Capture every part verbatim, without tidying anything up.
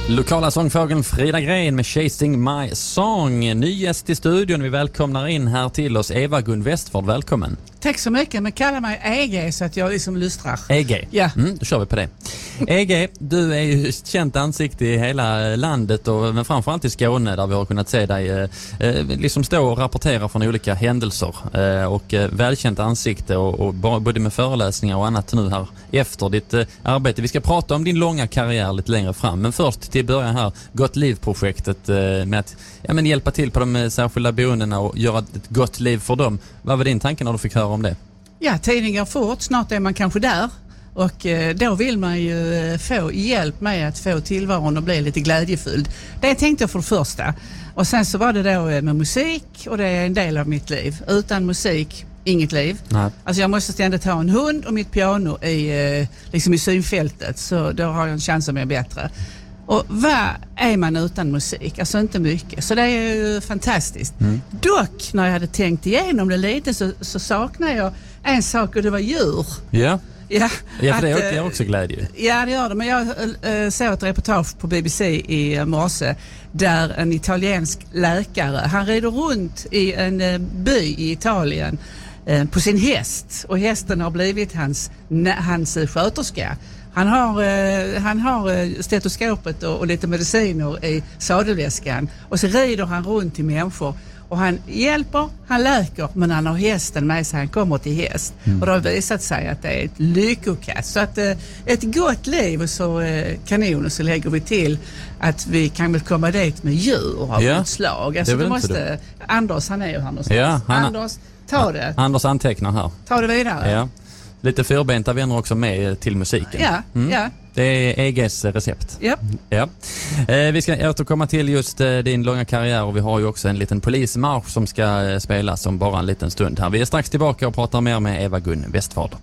Lokala sångfågeln Frida Gren med Chasing My Song. Ny gäst i studion. Vi välkomnar in här till oss Eva-Gun Westford. Välkommen. Tack så mycket, men kalla mig E G så att jag liksom lystrar. E G? Ja. Mm, då kör vi på det. E G, du är ju ett känt ansikte i hela landet och men framförallt i Skåne där vi har kunnat se dig eh, liksom stå och rapportera från olika händelser eh, och eh, välkänt ansikte och, och både med föreläsningar och annat nu här efter ditt eh, arbete. Vi ska prata om din långa karriär lite längre fram, men först till början här Gott liv-projektet eh, med att ja, men hjälpa till på de särskilda boendena och göra ett gott liv för dem. Vad var din tanke när du fick höra om det? Ja, tiden går fort. Snart är man kanske där. Och eh, då vill man ju eh, få hjälp med att få tillvaron att bli lite glädjefylld. Det tänkte jag för det första. Och sen så var det då eh, med musik, och det är en del av mitt liv. Utan musik, inget liv. Nej. Alltså jag måste ständigt ha en hund och mitt piano i, eh, liksom i synfältet. Så då har jag en chans att bli bättre. Och vad är man utan musik? Alltså inte mycket. Så det är ju fantastiskt. Mm. Dock, när jag hade tänkt igenom det lite så, så saknar jag en sak, och det var djur. Yeah. Ja, ja, för att, det är också glädje. Ja, det gör det. Men jag äh, såg ett reportage på B B C i morse där en italiensk läkare, han rider runt i en äh, by i Italien äh, på sin häst. Och hästen har blivit hans, hans sköterska. Han har, eh, han har eh, stetoskopet och, och lite mediciner i sadelväskan. Och så rider han runt till människor. Och han hjälper, han läker, men han har hästen med sig. Han kommer till häst. Mm. Och det har visat sig att det är ett lyckokast. Så att eh, ett gott liv och så eh, kanon, och så lägger vi till att vi kan väl komma dit med djur av ja. något slag. Alltså det måste, Anders, han är ju här någonstans. Ja, han, Anders, ta det. Anders antecknar här. Ta det vidare. Ja. Lite förbenta vänner också med till musiken. Ja, mm. ja. Det är E G:s recept. Yep. Ja. Eh, vi ska återkomma till just eh, din långa karriär, och vi har ju också en liten polismarsch som ska eh, spelas om bara en liten stund här. Vi är strax tillbaka och pratar mer med Eva-Gun Westford.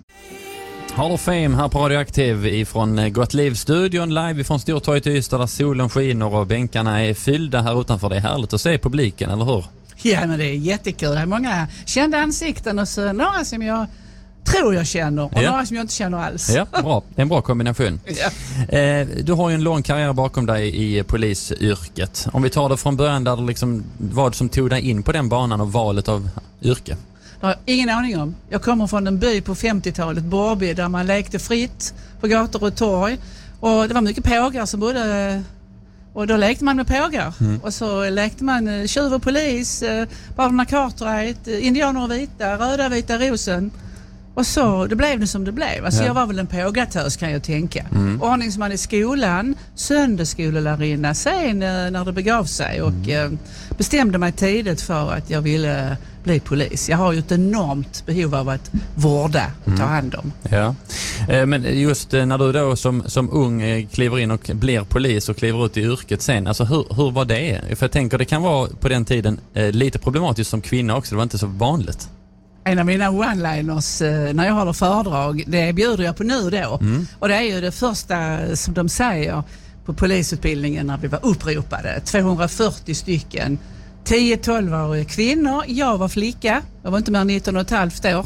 Hall of Fame här på Radioaktiv ifrån Gott Liv-studion, live ifrån Stortorget i Ystad där solen skiner och bänkarna är fyllda här utanför. Det är härligt att se publiken, eller hur? Ja, men det är jättekul. Det är många kända ansikten och så några som jag tror jag känner och ja. några som jag inte känner alls. Ja, bra. Det är en bra kombination. Ja. Eh, du har ju en lång karriär bakom dig i polisyrket. Om vi tar det från början, där det liksom, vad som tog dig in på den banan och valet av yrke? Det har jag ingen aning om. Jag kommer från en by på femtiotalet, Borby, där man lekte fritt på gator och torg. Och det var mycket pågar som bodde... Och då lekte man med pågar. Mm. Och så lekte man tjuv och polis, Barna Cartwright, indianer och vita, röda vita rosen. Och så, det blev det som det blev. Alltså ja. jag var väl en pågatös, kan jag tänka. Mm. Ordningsman i skolan, söndagsskolelärarinna sen när det begav sig. Och mm. eh, bestämde mig tidigt för att jag ville bli polis. Jag har ju ett enormt behov av att vårda och mm. ta hand om. Ja. Eh, men just eh, när du då som, som ung eh, kliver in och blir polis och kliver ut i yrket sen. Alltså hur, hur var det? För jag tänker det kan vara på den tiden eh, lite problematiskt som kvinna också. Det var inte så vanligt. En av mina one-liners eh, när jag håller föredrag, det bjuder jag på nu då. Mm. Och det är ju det första som de säger på polisutbildningen när vi var uppropade. tvåhundrafyrtio stycken, tio till tolv kvinnor. Jag var flicka, jag var inte mer än nitton och ett halvt år.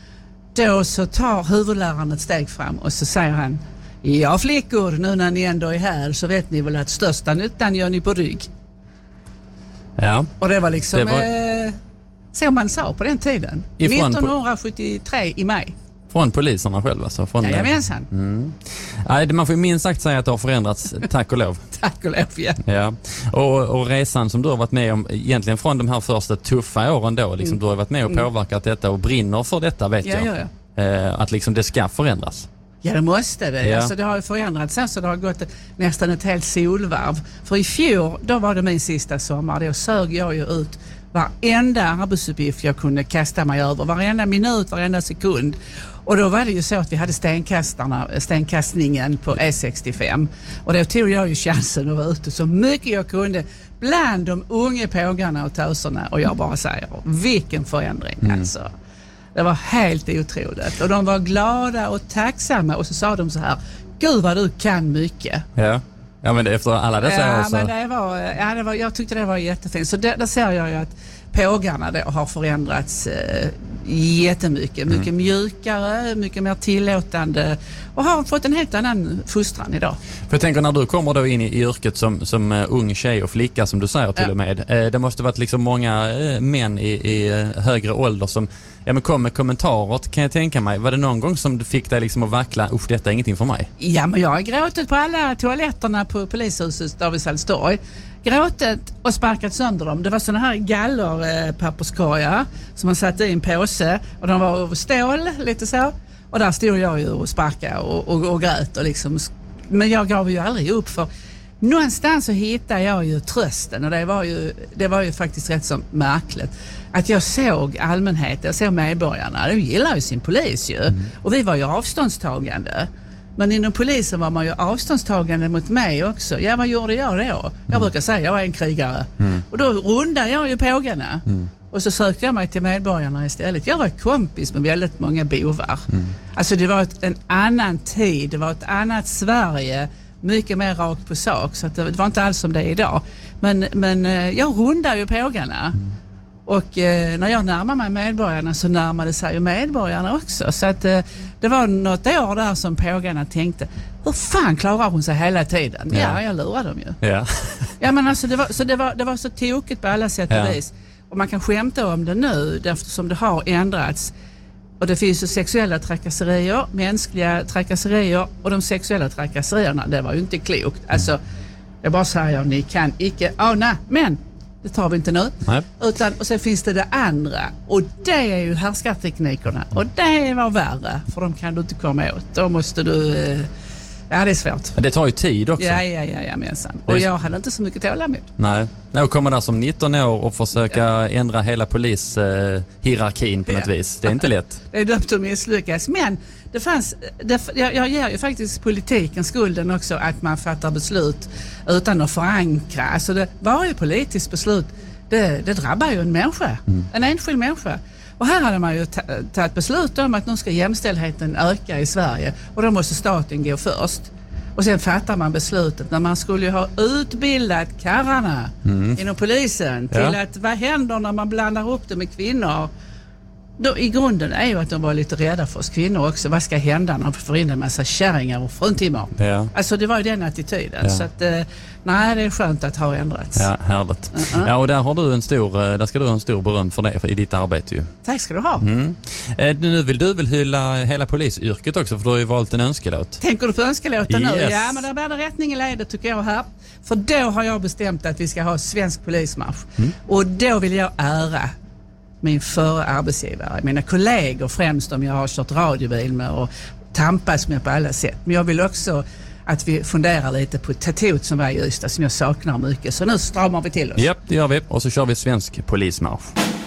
Då så tar huvudläraren ett steg fram och så säger han: ja flickor, nu när ni ändå är här så vet ni väl att största nyttan gör ni på rygg. Ja. Och det var liksom... Det var... Eh, så man sa på den tiden. Ifrån nittonhundrasjuttiotre i maj. Från poliserna själva alltså? Från Jajamensan. Mm. Nej, man får ju minst sagt säga att det har förändrats, tack och lov. Tack och lov, ja. ja. Och, och resan som du har varit med om, egentligen från de här första tuffa åren då, liksom, mm. du har varit med och påverkat detta och brinner för detta, vet ja, jag. Ja, ja. Eh, att liksom det ska förändras. Ja, det måste det. Ja. Alltså, det har ju förändrats sen så det har gått nästan ett helt solvarv. För i fjol, då var det min sista sommar. Då sög jag ju ut varenda arbetsuppgift jag kunde kasta mig över. Varenda minut, varenda sekund. Och då var det ju så att vi hade stenkastarna, stenkastningen på E sextiofem. Och då tog jag ju chansen att vara ute så mycket jag kunde bland de unga pågarna och töserna. Och jag bara säger, vilken förändring mm. alltså. Det var helt otroligt. Och de var glada och tacksamma. Och så sa de så här: gud vad du kan mycket. Ja, ja men det, efter alla dessa ja, år så... men det var, ja, det var, jag tyckte det var jättefint. Så det, där ser jag ju att pågarna då har förändrats eh, jättemycket. Mycket mm. mjukare, mycket mer tillåtande och har fått en helt annan fostran idag. För jag tänker när du kommer då in i, i yrket som, som uh, ung tjej och flicka som du säger till ja. och med. Uh, det måste varit liksom många uh, män i, i uh, högre ålder som ja, men kom med kommentarer, kan jag tänka mig. Var det någon gång som du fick dig liksom att vackla, usch detta är ingenting för mig? Ja, men jag har gråtit på alla toaletterna på polishuset av Salstorg. Gråtit och sparkat sönder dem. Det var såna här gallerpapperskorgar som man satte i en påse och de var av stål, lite så. Och där stod jag ju och sparkade och, och, och grät och liksom. Men jag gav ju aldrig upp, för någonstans så hittade jag ju trösten, och det var ju, det var ju faktiskt rätt så märkligt. Att jag såg allmänheten, jag såg medborgarna, de gillar ju sin polis ju. Mm. Och vi var ju avståndstagande. Men inom polisen var man ju avståndstagande mot mig också. Ja, vad gjorde jag då? Jag mm. brukar säga, jag är en krigare. Mm. Och då rundade jag ju pågarna. Mm. Och så sökte jag mig till medborgarna istället. Jag var kompis med väldigt många bovar. Mm. Alltså det var ett, en annan tid, det var ett annat Sverige. Mycket mer rakt på sak, så att det var inte alls som det är idag. Men, men jag rundade ju pågarna. Mm. Och eh, när jag närmade mig medborgarna så närmade sig ju medborgarna också. Så att eh, det var något år där som pågarna tänkte, hur fan klarar hon sig hela tiden? Ja, ja jag lurade dem ju. Ja, ja men alltså det var, så det var, det var så tokigt på alla sätt och ja. vis. Och man kan skämta om det nu eftersom det har ändrats. Och det finns ju sexuella trakasserier, mänskliga trakasserier, och de sexuella trakasserierna, det var ju inte klokt. Alltså, jag bara säger, ni kan icke ana, men det tar vi inte nu. Nej. Utan, och sen finns det det andra. Och det är ju härskarteknikerna. Och det var värre. För de kan du inte komma åt. Då måste du... Eh, ja, det är svårt. Men det tar ju tid också. Ja, ja, ja, ja mensan. Och jag hade inte så mycket tålamod. Nej. Jag kommer där som nitton år och försöka ja. ändra hela polishierarkin eh, på något ja. vis. Det är inte lätt. Det är dömt att misslyckas. Men det fanns... Det, jag, jag ger ju faktiskt politiken skulden också att man fattar beslut utan att förankra. Alltså det, varje politiskt beslut, det, det drabbar ju en människa. Mm. En enskild människa. Och här hade man ju tagit beslut om att nu ska jämställdheten öka i Sverige. Och då måste staten gå först. Och sen fattar man beslutet när man skulle ju ha utbildat karlarna mm. inom polisen till ja. att vad händer när man blandar upp det med kvinnor. Då, i grunden är ju att de var lite rädda för oss kvinnor också. Vad ska hända när de får in en massa kärringar och fruntimmer? Ja. Alltså det var ju den attityden. Ja. Så att, eh, nej, det är skönt att ha ändrats. Ja, härligt. Uh-huh. Ja, och där har du en stor, där ska du ha en stor beröm för det för, i ditt arbete ju. Tack ska du ha. Mm. Eh, nu vill du väl hylla hela polisyrket också, för du har ju valt en önskelåt. Tänker du på önskelåten yes. nu? Ja, men där blir det rättning i ledet tycker jag här. För då har jag bestämt att vi ska ha svensk polismarsch. Mm. Och då vill jag ära min förra arbetsgivare, mina kollegor främst, om jag har kört radiobil med och tampas med på alla sätt. Men jag vill också att vi funderar lite på tatot som var i Ystad som jag saknar mycket. Så nu stramar vi till oss. Ja, det gör vi. Och så kör vi svensk polismarsch.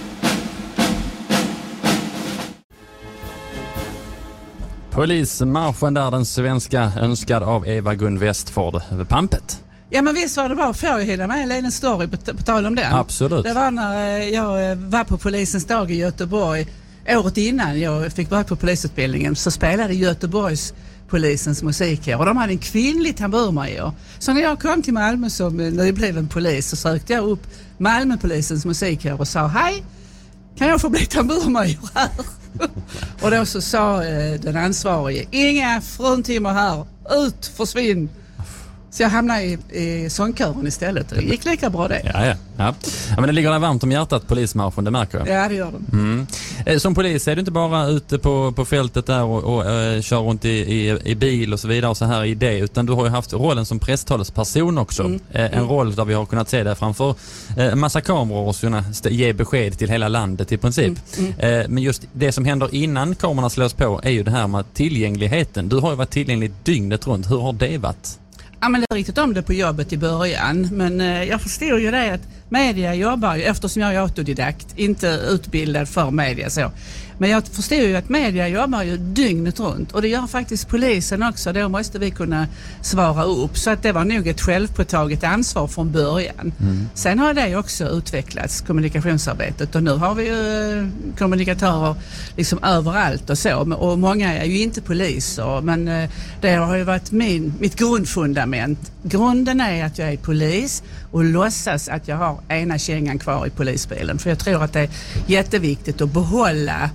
Polismarschen där, den svenska, önskad av Eva-Gun Westford. Pampet. Ja, men visst var det bra. Får jag hela med en liten story på, på tal om den? Absolut. Det var när jag var på polisens dag i Göteborg. Året innan jag fick börja på polisutbildningen så spelade Göteborgs polisens musikkår. Och de hade en kvinnlig tamburmajor. Så när jag kom till Malmö som nybliven polis så sökte jag upp Malmöpolisens musikkår och sa hej, kan jag få bli tamburmajor här? Och då så sa eh, den ansvarige, inga fruntimmer här, ut, försvinn. Så jag hamnade i, i sångkören istället. Det gick lika bra det. Ja, ja, ja. ja men det ligger där varmt om hjärtat, polismarschen, det märker jag. Ja, det gör det. Mm. Som polis är du inte bara ute på, på fältet där och, och uh, kör runt i, i, i bil och så vidare och så här i det, utan du har ju haft rollen som presstalesperson också. Mm. Uh, en mm. roll där vi har kunnat se det framför uh, en massa kameror och kunna ge besked till hela landet i princip. Mm. Mm. Uh, men just det som händer innan kamerorna slås på är ju det här med tillgängligheten. Du har ju varit tillgänglig dygnet runt. Hur har det varit? Ja, men jag riktigt om det på jobbet i början. Men eh, jag förstår ju det att media jobbar ju, eftersom jag är autodidakt, inte utbildad för media så. Men jag förstår ju att media jobbar ju dygnet runt. Och det gör faktiskt polisen också. Då måste vi kunna svara upp. Så att det var nog ett självpåtaget ansvar från början. Mm. Sen har det också utvecklats, kommunikationsarbetet. Och nu har vi ju kommunikatörer liksom överallt och så. Och många är ju inte poliser. Men det har ju varit min, mitt grundfundament. Grunden är att jag är polis och låtsas att jag har ena kängan kvar i polisbilen. För jag tror att det är jätteviktigt att behålla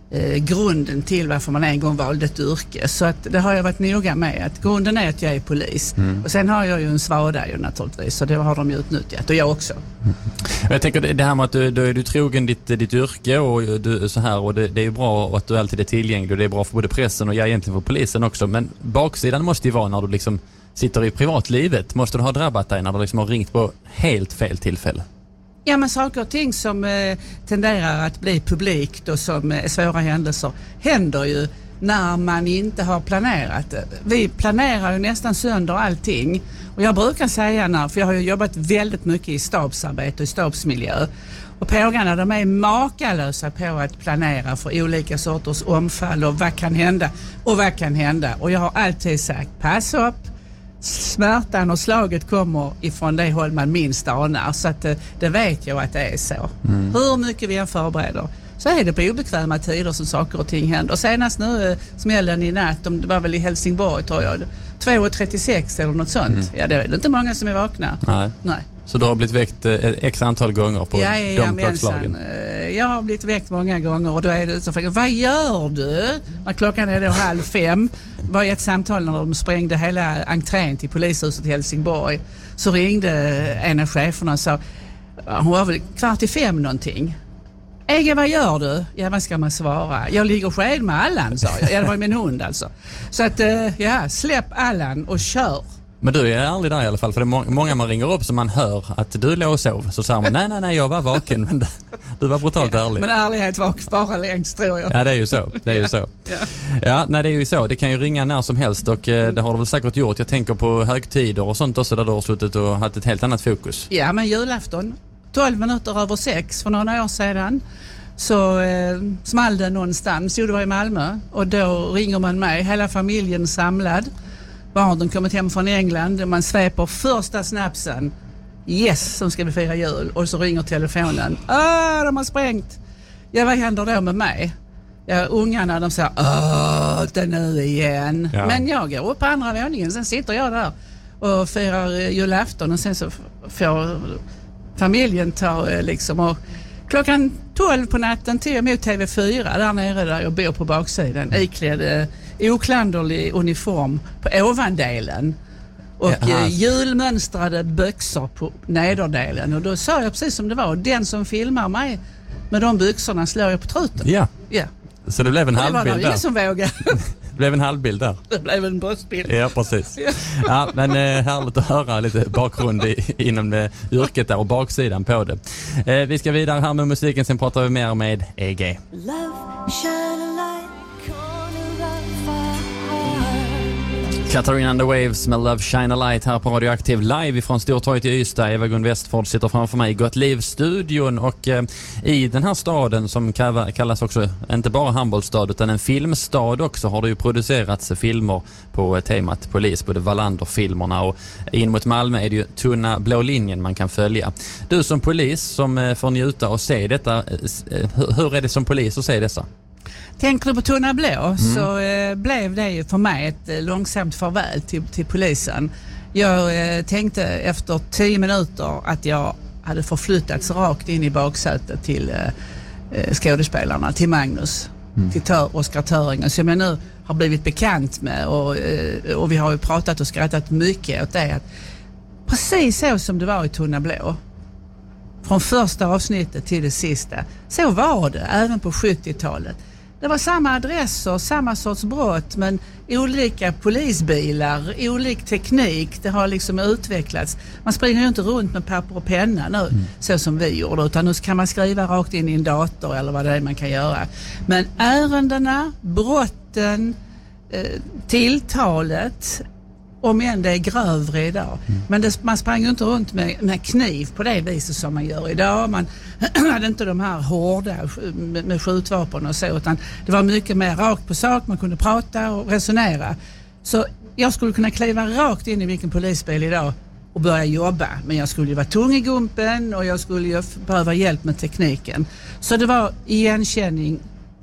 eh, grunden till varför man en gång valde ett yrke. Så att det har jag varit noga med. Att grunden är att jag är polis. Mm. Och sen har jag ju en svada ju naturligtvis. Så det har de ju utnyttjat. Och jag också. Mm. Jag tänker det här med att du, du är du trogen ditt, ditt yrke och du, så här. Och det, det är ju bra att du alltid är tillgänglig. Och det är bra för både pressen och jag egentligen för polisen också. Men baksidan måste ju vara när du liksom sitter i privatlivet. Måste du ha drabbat dig när du liksom har ringt på helt fel tillfälle? Ja, men saker och ting som eh, tenderar att bli publikt och som är eh, svåra händelser händer ju när man inte har planerat. Vi planerar ju nästan sönder allting. Och jag brukar säga, när, för jag har ju jobbat väldigt mycket i stabsarbete och i stabsmiljö. Och pågarna, de är makalösa på att planera för olika sorters omfall och vad kan hända och vad kan hända. Och jag har alltid sagt, pass upp. Smärtan och slaget kommer ifrån det håll man minst anar, så att det, det vet jag att det är så. Mm. Hur mycket vi än förbereder så är det på obekväma tider som saker och ting händer. Och senast nu smällen i natt, det var väl i Helsingborg tror jag, två trettiosex eller något sånt. Mm. Ja, det är inte många som är vakna. Nej. Nej. Så du har blivit väckt ett x antal gånger på ja, ja, de klockslagen? Jag har blivit väckt många gånger och då är det så frågan, vad gör du? När klockan är då halv fem var ett samtal när de sprängde hela entrén till polishuset i Helsingborg. Så ringde en av cheferna och sa, hon var väl kvart i fem någonting. Ege, vad gör du? Ja, vad ska man svara? Jag ligger sked med Allan, sa jag. Ja, det var min hund alltså. Så att, ja, släpp Allan och kör. Men du är aldrig där i alla fall, för det är må- många man ringer upp som man hör att du låg och sov. Så säger man, nej, nej, nej, jag var vaken, men det, du var brutalt ja, ärlig. Men ärlighet var bara längst, tror jag. Ja, det är ju så. Det är ju så. Ja. Ja, nej, det är ju så. Det kan ju ringa när som helst och eh, det har du väl säkert gjort. Jag tänker på högtider och sånt också där du har slutit och haft ett helt annat fokus. Ja, men julafton, tolv minuter över sex för några år sedan. Så eh, small det någonstans, jo det var i Malmö. Och då ringer man mig, hela familjen samlad. Barnen kommit hem från England, man sveper första snapsen. Yes, som ska vi fira jul. Och så ringer telefonen. Ah, de har sprängt. Ja, vad händer då med mig? Ja, ungarna, de säger, åh, det nu igen. Ja. Men jag går upp på andra våningen, sen sitter jag där och firar julafton. Och sen så får familjen ta liksom och klockan tolv på natten till emot T V fyra där nere där jag bor på baksidan, iklädd eh, oklanderlig uniform på ovandelen och eh, julmönstrade byxor på nederdelen. Och då sa jag precis som det var, den som filmar mig med de byxorna slår jag på truten. Ja. Ja. Så det blev en halvbild där. Det var ingen som vågade. Det blev en halvbild där. Det blev en bröstbild. Ja, precis. Ja, men eh, härligt att höra lite bakgrund i, inom eh, yrket där och baksidan på det. Eh, vi ska vidare här med musiken, sen pratar vi mer med E G. Katarina and the Waves med Love Shine a Light här på Radioaktiv live från Stortorget i Ystad. Eva Gun Westford sitter framför mig i Gott Liv-studion och eh, i den här staden som kallas också inte bara handbollsstad utan en filmstad också har det ju producerats filmer på temat polis, både Wallander-filmerna och in mot Malmö är det ju tunna blå linjen man kan följa. Du som polis som eh, får njuta och se detta, eh, hur är det som polis att se dessa? Tänker du på Tunna blå mm. så eh, blev det ju för mig ett eh, långsamt farväl till, till polisen. Jag eh, tänkte efter tio minuter att jag hade förflyttats rakt in i baksätet till eh, skådespelarna, till Magnus, mm. till Tör, Oskar Töringen som jag nu har blivit bekant med och, eh, och vi har ju pratat och skrattat mycket åt det. Att precis så som det var i Tunna blå. Från första avsnittet till det sista. Så var det även på sjuttiotalet. Det var samma adresser, samma sorts brott men olika polisbilar, olik teknik. Det har liksom utvecklats. Man springer ju inte runt med papper och penna nu mm. så som vi gjorde utan nu kan man skriva rakt in i en dator eller vad det är man kan göra. Men ärendena, brotten, eh, tilltalet, om än det är grövre idag. Mm. Men det, man sprang ju inte runt med, med kniv på det viset som man gör idag. Man hade inte de här hårda med, med skjutvapen och så, utan det var mycket mer rakt på sak. Man kunde prata och resonera. Så jag skulle kunna kliva rakt in i vilken polisbil idag och börja jobba. Men jag skulle ju vara tung i gumpen och jag skulle ju behöva hjälp med tekniken. Så det var igenkänning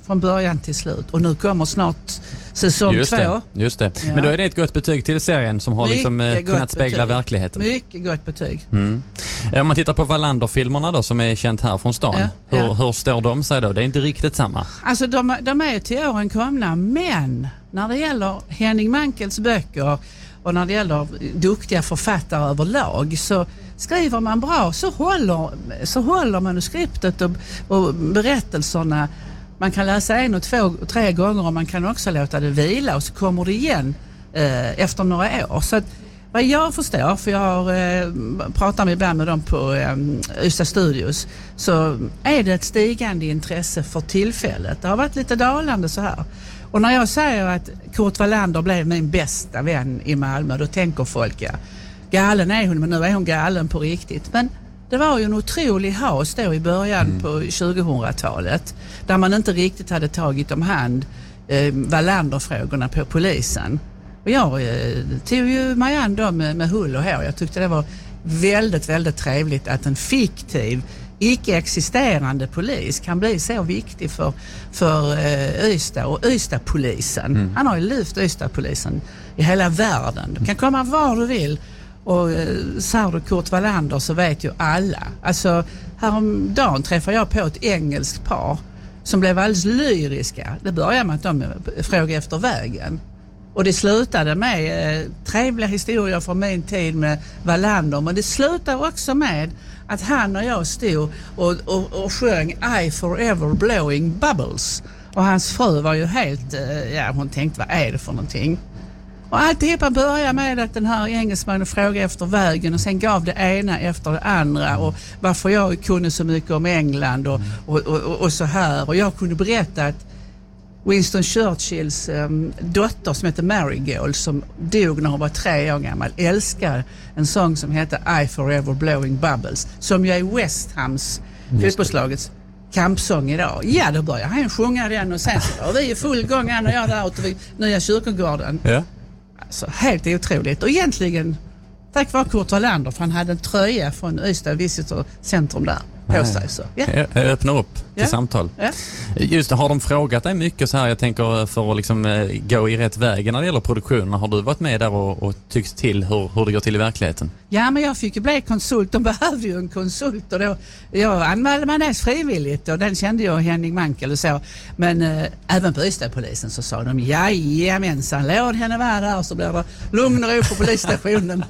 från början till slut. Och nu kommer snart säsong just två. Det, just det. Ja. Men då är det ett gott betyg till serien som har liksom, eh, kunnat spegla betyg. verkligheten. Mycket gott betyg. Mm. Om man tittar på Wallander-filmerna då, som är känt här från stan. Ja, hur, ja. hur står de sig då? Det är inte riktigt samma. Alltså de, de är till åren komna, men när det gäller Henning Mankels böcker och när det gäller duktiga författare överlag, så skriver man bra så håller, så håller manuskriptet och, och berättelserna. Man kan läsa en och två och tre gånger och man kan också låta det vila och så kommer det igen eh, efter några år. Så att, vad jag förstår, för jag har eh, pratat med ibland med dem på eh, Ystad Studios, så är det ett stigande intresse för tillfället. Det har varit lite dalande så här. Och när jag säger att Kurt Wallander blev min bästa vän i Malmö, då tänker folk, ja, galen är hon, men nu är hon galen på riktigt. Men det var ju en otrolig has då i början mm. på tjugohundratalet där man inte riktigt hade tagit om hand eh, Wallander-frågorna på polisen. Och jag eh, tog ju mig an dem med, med hull och hår. Jag tyckte det var väldigt, väldigt trevligt att en fiktiv, icke-existerande polis kan bli så viktig för, för eh, Ystad och Ystad-polisen. Mm. Han har ju lyft Ystad-polisen i hela världen. Du kan komma var du vill. Och sa du Kurt Wallander så vet ju alla. Alltså häromdagen träffade jag på ett engelskt par som blev alldeles lyriska. Det började med att de frågade efter vägen. Och det slutade med eh, trevliga historier från min tid med Wallander. Men det slutade också med att han och jag stod och, och, och sjöng I forever blowing bubbles. Och hans fru var ju helt, eh, ja hon tänkte vad är det för någonting? Och alltihopa började med att den här engelsmannen frågade efter vägen och sen gav det ena efter det andra och varför jag kunde så mycket om England och, och, och, och så här. Och jag kunde berätta att Winston Churchills um, dotter som heter Marigold, som dog när hon var tre år gammal, älskar en sång som heter I forever blowing bubbles, som ju är West Hams fotbollslagets kampsång idag. Ja, då börjar han sjunga den och sen så och vi är i full gång, han och jag där ute vid nya kyrkogården. Ja. Alltså, helt otroligt. Och egentligen tack vare Kurt Wallander, för han hade en tröja från Ystad Visitor Centrum där på sig. Så. Ja. Jag öppnar upp till ja. samtal. Ja. Just det, har de frågat dig mycket så här, jag tänker för att liksom gå i rätt väg när det gäller produktionen. Har du varit med där och, och tyckt till hur, hur det går till i verkligheten? Ja, men jag fick ju bli konsult. De behövde ju en konsult och då, jag anmälde mig näst frivilligt och den kände jag Henning Mankel och så. Men äh, även på Ystad-polisen så sa de jajamensan, låt henne vara där så blir det lugn och ro på polisstationen.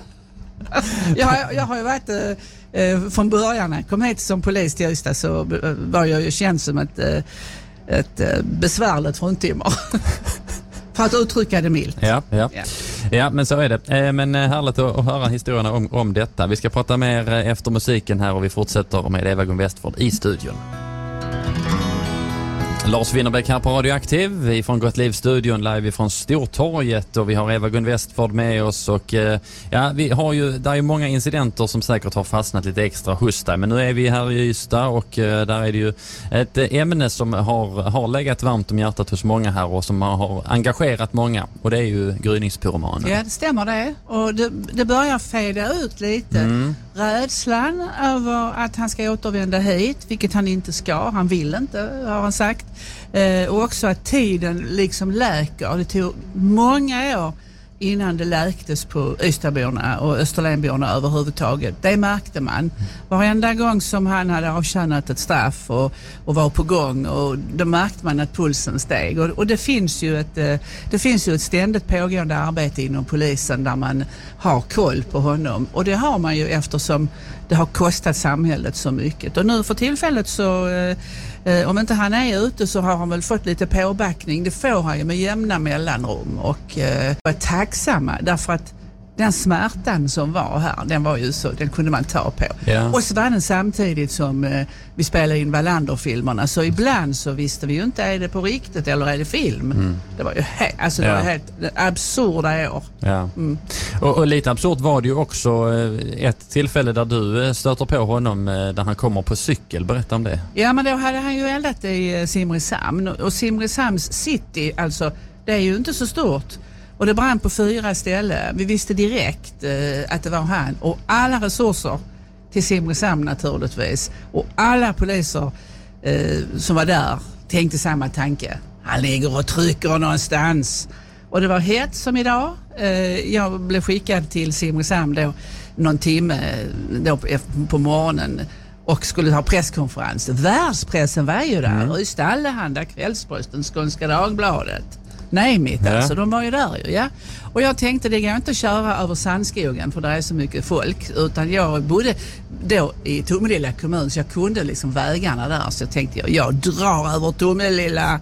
jag, jag har ju varit äh, från början, när jag kom hit som polis till Ystad så var jag ju känd som ett, äh, ett äh, besvärligt fruntimmer. För att uttrycka det milt. Ja, ja. Ja. ja, men så är det. Men härligt att höra historierna om, om detta. Vi ska prata mer efter musiken här och vi fortsätter med Eva Gun Westford i studion. Lars Winnerbäck här på Radioaktiv, vi från Gott Liv-studion live från Stortorget och vi har Eva Gun Westford med oss och ja, vi har ju, där är många incidenter som säkert har fastnat lite extra hos dig, men nu är vi här i Ystad och där är det ju ett ämne som har, har legat varmt om hjärtat hos många här och som har engagerat många och det är ju gryningspyromanen. Ja, det stämmer det och det, det börjar feda ut lite. Mm. Rädslan över att han ska återvända hit, vilket han inte ska, han vill inte, har han sagt. Eh, och också att tiden liksom läker. Det tog många år innan det läktes på Ystadborna och Österlenborna överhuvudtaget. Det märkte man. Varenda gång som han hade avtjänat ett straff och, och var på gång och då märkte man att pulsen steg. Och, och det finns ju ett, det finns ju ett ständigt pågående arbete inom polisen där man har koll på honom. Och det har man ju eftersom det har kostat samhället så mycket. Och nu för tillfället så eh, om inte han är ute så har han väl fått lite påbackning. Det får han ju med jämna mellanrum och eh, var tacksamma därför att den smärtan som var här, den var ju så, den kunde man ta på. Yeah. Och så var den samtidigt som eh, vi spelade in Wallander-filmerna, så ibland så visste vi ju inte, är det på riktigt eller är det film? Mm. Det var ju he- alltså det yeah. var helt absurda år. Yeah. Mm. Och, och lite absurt var det ju också eh, ett tillfälle där du eh, stöter på honom eh, där han kommer på cykel. Berätta om det. Ja, men då hade han ju eldat i eh, Simrishamn och Simrishamns city, alltså det är ju inte så stort. Och det brann på fyra ställen. Vi visste direkt eh, att det var han. Och alla resurser till Simrishamn naturligtvis. Och alla poliser eh, som var där tänkte samma tanke. Han ligger och trycker någonstans. Och det var hett som idag. Jag blev skickad till Simrishamn då någon timme då på morgonen och skulle ha presskonferens. Världspressen var ju där. Mm. Ystad Allehanda, Kvällsposten, Skånska Dagbladet. Nej mitt ja. Alltså, de var ju där ju, ja. Och jag tänkte det går inte att köra över Sandskogen för det är så mycket folk. Utan jag bodde då i Tomelilla kommun så jag kunde liksom vägarna där. Så jag tänkte jag, jag drar över Tomelilla.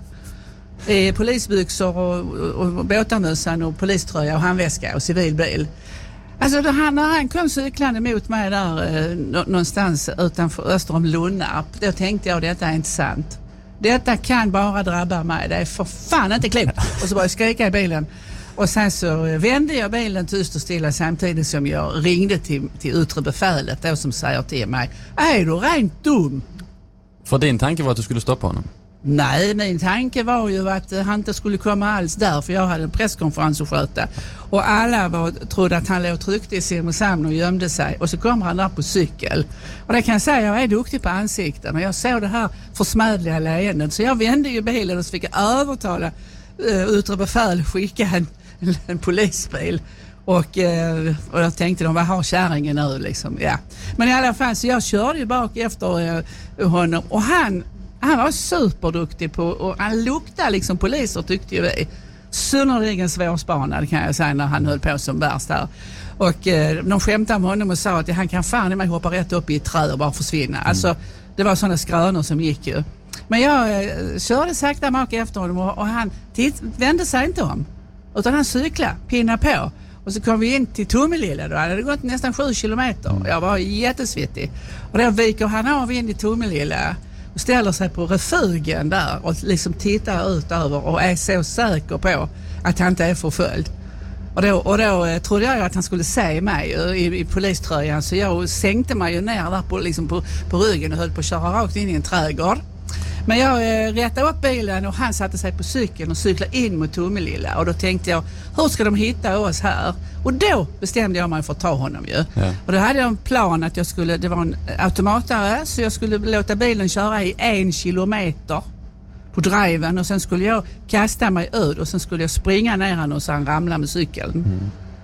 Eh, polisbyxor och, och, och båtamössan och poliströja och handväska och civilbil. Alltså då han, när han kom cyklande mot mig där eh, någonstans utanför öster om Lunnarp, då tänkte jag detta är inte sant. Detta kan bara drabba mig, det är för fan inte klokt. Och så bara jag skrika i bilen. Och sen så vände jag bilen tyst och stilla samtidigt som jag ringde till, till yttre befälet då som säger till mig, är du rent dum? För din tanke var att du skulle stoppa honom? Nej, min tanke var ju att han inte skulle komma alls där för jag hade en presskonferens att sköta. Och alla var, trodde att han låg tryckt i Simrishamn och gömde sig. Och så kommer han där på cykel. Och det kan jag säga, jag är duktig på ansikten. Och jag såg det här försmädliga leendet. Så jag vände ju bilen och så fick jag övertala uh, yttre befäl skicka en, en polisbil. Och, uh, och jag tänkte, de vad har kärringen nu liksom? Ja. Men i alla fall, så jag körde ju bak efter uh, honom. Och han... Han var superduktig på, och han luktade liksom poliser tyckte ju vi. Synnerligen svårspanad kan jag säga när han höll på som värst där. Och eh, de skämtade med honom och sa att han kan fan i mig hoppa rätt upp i ett träd och bara försvinna. Mm. Alltså det var sådana skrönor som gick ju. Men jag eh, körde sakta mak efter honom och, och han titt, vände sig inte om. Utan han cyklade, pinna på. Och så kom vi in till Tomelilla då. Han hade gått nästan sju kilometer. Mm. Jag var jättesvittig. Och då viker han av in i Tomelilla. Och ställer sig på refugen där och liksom tittar ut över och är så säker på att han inte är förföljd. Och då, och då eh, trodde jag att han skulle se mig i, i poliströjan så jag sänkte mig ju ner där på, liksom på, på ryggen och höll på att köra rakt in i en trädgård. Men jag eh, rättade upp bilen och han satte sig på cykeln och cyklade in mot Tomelilla. Och då tänkte jag, hur ska de hitta oss här? Och då bestämde jag mig för att ta honom ju. Ja. Och då hade jag en plan att jag skulle, det var en automatare så jag skulle låta bilen köra i en kilometer på driven och sen skulle jag kasta mig ut och sen skulle jag springa ner han och så han ramlade med cykeln. Mm.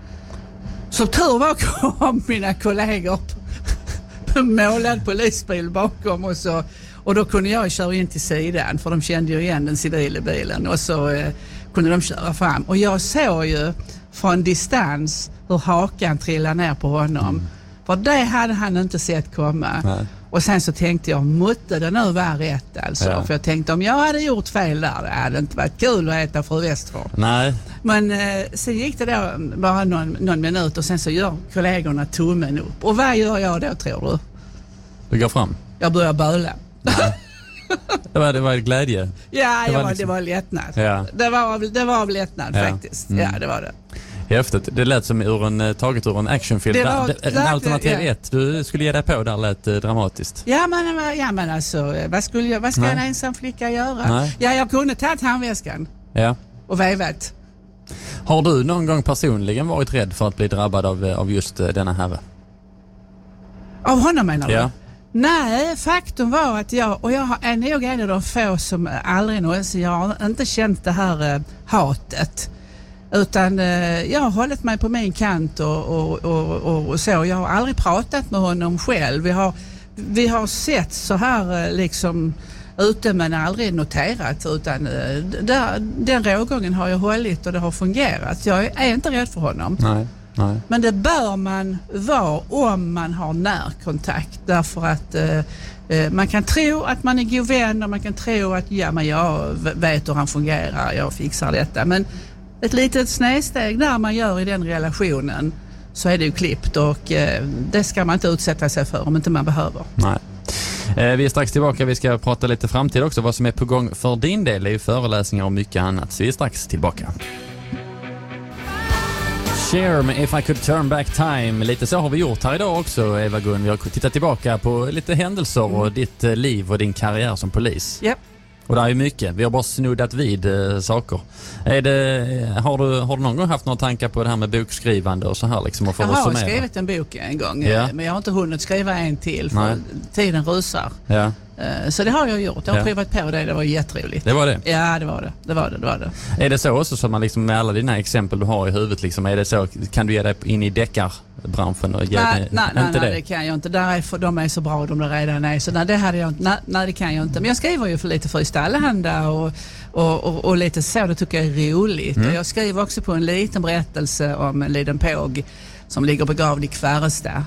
Så tur var kom mina kollegor på målad polisbil bakom och så. Och då kunde jag köra in till sidan för de kände ju igen den civila bilen och så eh, kunde de köra fram. Och jag såg ju från distans hur hakan trillade ner på honom. Mm. För det hade han inte sett komma. Nej. Och sen så tänkte jag, måtte det nu vara rätt alltså. Ja. För jag tänkte om jag hade gjort fel där, det hade inte varit kul att äta fru Westford. Nej. Men eh, sen gick det då bara någon, någon minut och sen så gör kollegorna tummen upp. Och vad gör jag då tror du? Du går fram? Jag börjar böla. Det var, det var glädje. Ja, det var, var, liksom... det var lättnad. Ja. Det var, det var lättnad ja. faktiskt. Mm. Ja, det var det. Häftigt. Det lät som ur en, taget ur en actionfilm. Det var, där, en alternativ ja. ett. Du skulle ge dig på där lät eh, dramatiskt. Ja men, ja, men alltså, vad, skulle jag, vad ska Nej. en ensam flicka göra? Nej. Ja, jag kunde tagit handväskan. Ja. Och vevat. Har du någon gång personligen varit rädd för att bli drabbad av, av just uh, denna herre? Av honom menar du? Ja. Nej, faktum var att jag, och jag är nog en av de få som aldrig någonsin, jag har inte känt det här eh, hatet. Utan eh, jag har hållit mig på min kant och, och, och, och, och så. Jag har aldrig pratat med honom själv. Vi har, vi har sett så här eh, liksom ute men aldrig noterat. Utan eh, där, den rågången har jag hållit och det har fungerat. Jag är inte rädd för honom. Nej. Nej. Men det bör man vara om man har närkontakt därför att eh, eh, man kan tro att man är god vän och man kan tro att ja, men jag vet hur han fungerar, jag fixar detta. Men ett litet snedsteg där man gör i den relationen så är det ju klippt och eh, det ska man inte utsätta sig för om inte man behöver. Nej. Eh, vi är strax tillbaka, vi ska prata lite framtid också, vad som är på gång för din del är föreläsningar och mycket annat. Så vi är strax tillbaka. Share med If I Could Turn Back Time. Lite så har vi gjort här idag också, Eva Gun. Vi har tittat tillbaka på lite händelser och mm. ditt liv och din karriär som polis. Yep. Och det är ju mycket. Vi har bara snuddat vid äh, saker. Är det, har, du, har du någon gång haft några tankar på det här med bokskrivande och så här liksom? Och jag har skrivit en bok en gång, ja. Men jag har inte hunnit skriva en till för Nej. tiden rusar. Ja. Eh, Så det har jag gjort. Jag har Ja. provat på det. Det var jätteroligt. Det var det. Ja, det var det. Det var det. Det var det. Är det så också som man liksom med alla dina exempel du har i huvudet liksom, är det så, kan du ge dig in i deckarbranschen och ge Nej, dig, nej, nej, inte nej, det? det kan jag inte. Där är för, de är så bra de där redan är. Så nej, det hade jag inte. Nej, nej, det kan jag inte. Men jag skriver ju för lite för i Allehanda och, och, och, och lite så. Det tycker jag är roligt. Mm. Och jag skriver också på en liten berättelse om en liten påg som ligger begravd i Kvärresta.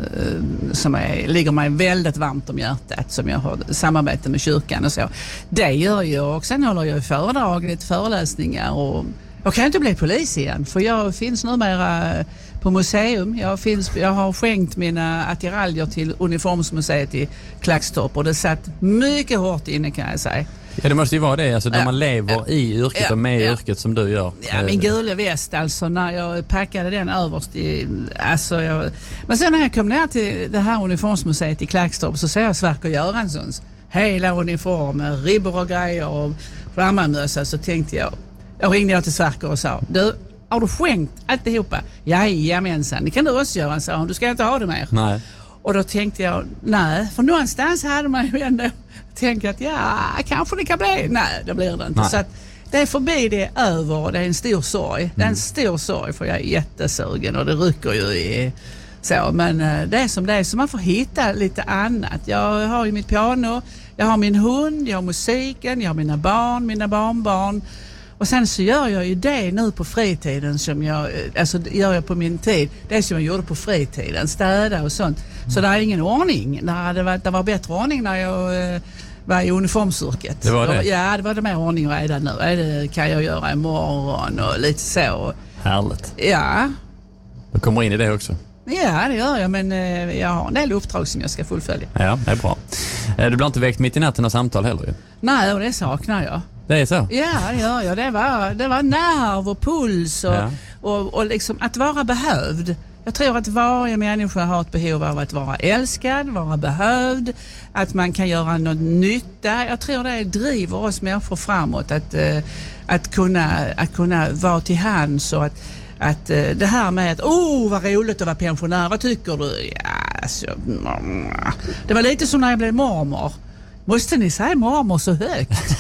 eh, Som är, ligger mig väldigt varmt om hjärtat, som jag har samarbete med kyrkan och så. Det gör jag, och sen håller jag föredrag, lite föreläsningar, och jag kan inte bli polis igen, för jag finns numera på museum. Jag, finns, jag har skänkt mina attiraljer till uniformsmuseet i Klagstorp, och det satt mycket hårt inne, kan jag säga. Ja, det måste ju vara det, alltså när Ja. man lever Ja. i yrket Ja. och med Ja. yrket som du gör. Ja, min gula väst, alltså när jag packade den överst i, alltså jag, men sen när jag kom ner till det här uniformsmuseet i Klagstorp, så ser jag Sverker Göranssons hela uniformer, ribbor och grejer och flammarmössa, så tänkte jag, jag ringde jag till Sverker och sa, du, har du skänkt alltihopa? Jajamensan, det kan du också göra, sa hon, du ska inte ha det mer. Nej. Och då tänkte jag, nej, för någonstans hade man ju ändå tänkt att ja, kanske det kan bli. Nej, det blir det inte. Nej. Så att det är förbi, det är över, det är en stor sorg. Det är en stor sorg, för jag är jättesugen och det rycker ju i så. Men eh, det är som det är, så man får hitta lite annat. Jag har ju mitt piano, jag har min hund, jag har musiken, jag har mina barn, mina barnbarn. Och sen så gör jag ju det nu på fritiden som jag, alltså gör jag på min tid, det som jag gjorde på fritiden, städa och sånt. Så det är ingen ordning. Det, hade varit, det var bättre ordning när jag eh, var i uniformsyrket. Det var det? Ja, det var det mer ordning redan nu. Det kan jag göra imorgon och lite så. Härligt. Ja, Du kommer in i det också. ja det gör jag, men eh, jag har en del uppdrag som jag ska fullfölja. Ja, det är bra. Eh, Du blir inte väckt mitt i natten av samtal heller ju. Nej, och det saknar jag. Det är så? Ja, det gör jag. Det var, det var nerv och puls och, Ja. och, och liksom att vara behövd. Jag tror att varje människa har ett behov av att vara älskad, vara behövd, att man kan göra något nytta. Jag tror det driver oss människor framåt, att, eh, att, kunna, att kunna vara till hands, och att, att eh, det här med att åh, oh, vad roligt att vara pensionär, vad tycker du? Ja, alltså, mm, det var lite som när jag blev mormor. Måste ni säga mormor så högt?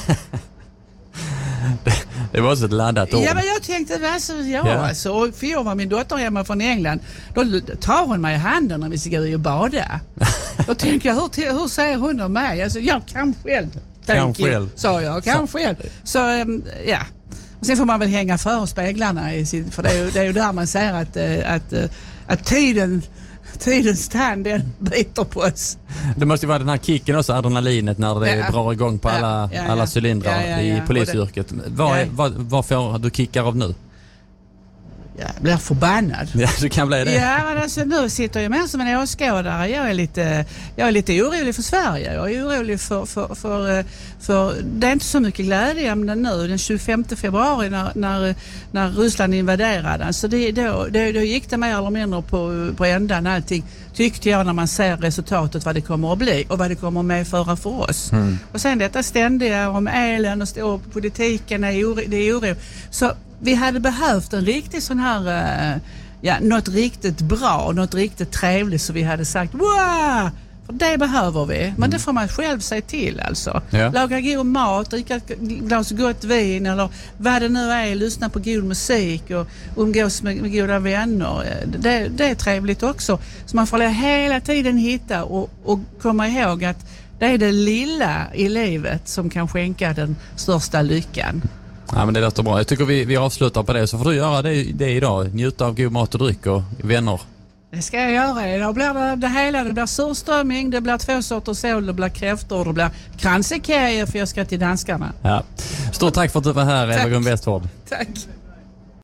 Det var också ett laddat ord. Ja, men jag tänkte, alltså, ja, Ja. alltså, för jag var min dotter hemma från England, då tar hon mig i handen när vi ska gå och bada. Då tänker jag, hur, hur säger hon om mig? Alltså, jag kan själv. Kan Thank you, själv. sa jag, kan Så. själv. Så, um, ja. Och sen får man väl hänga för speglarna, i sin, för det är, ju, det är ju där man ser att, uh, att, uh, att tiden, tidens tand, den biter på oss. Det måste ju vara den här kicken också, adrenalinet, när det Ja. drar igång på Ja, alla, ja, ja. alla cylindrar Ja, ja, ja. i Och polisyrket. Vad, är, Ja. vad, vad får du kickar av nu? Jag blir förbannad. Ja, du kan bli det. Ja, men alltså, nu sitter jag med som en åskådare. Jag är lite, jag är lite orolig för Sverige. Jag är orolig för, för, för, för det är inte så mycket glädjeämne nu. Den tjugofemte februari när, när, när Ryssland invaderade. Alltså det, då, då, då gick det mer eller mindre på, på ändan allting. Tyckte jag, när man ser resultatet, vad det kommer att bli och vad det kommer att medföra för oss. Mm. Och sen detta ständiga om elen och, stå, och politiken är oro, det är oro. Så vi hade behövt en riktig sån här, uh, ja, något riktigt bra, något riktigt trevligt, så vi hade sagt wow! För det behöver vi. Men mm. det får man själv säga till alltså. Ja. Laga god mat, dricka ett glas gott vin eller vad det nu är, lyssna på god musik och umgås med, med goda vänner. Det, det är trevligt också. Så man får hela tiden hitta och, och komma ihåg att det är det lilla i livet som kan skänka den största lyckan. Ja, men det låter bra. Jag tycker vi, vi avslutar på det, så får du göra det, det idag. Njuta av god mat och dryck och vänner. Det ska jag göra. Då blir det, det hela. Det blir surströmming, det blir två sorters sål, det blir kräftor, det blir kransekage, för jag ska till danskarna. Ja. Stort tack för att du var här, Eva Gun Westford. Tack.